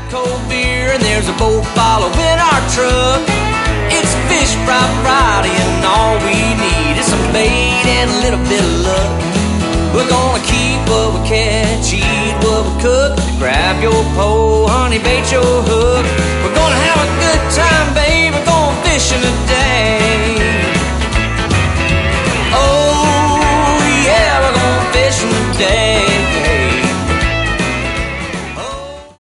cold beer and there's a boat following our truck. It's Fish Fry Friday and all we need is some bait and a little bit of luck. We're gonna keep what we catch, eat what we cook. Grab your pole, honey, bait your hook.